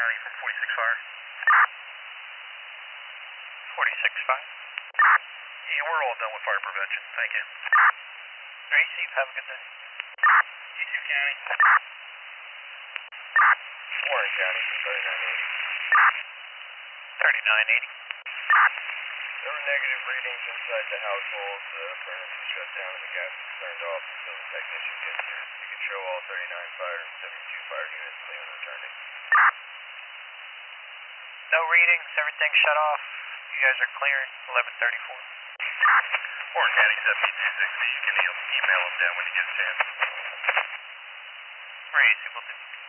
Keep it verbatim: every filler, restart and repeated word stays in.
County from forty-six Fire. forty-six Fire. Yeah, we're all done with fire prevention. Thank you. Very safe. Have a good day. You too, County. Warren County from thirty-nine eighty. thirty-nine eighty. There were negative readings inside the household. The furnace was shut down and the gas was turned off until the technician gets here. You can show all thirty-nine fire and seventy-two fire units leaving and returning. No readings. Everything shut off. You guys are clear. eleven thirty-four. Warren County seventy two sixty. You can e email them down when you get a chance. Very easy. Will do.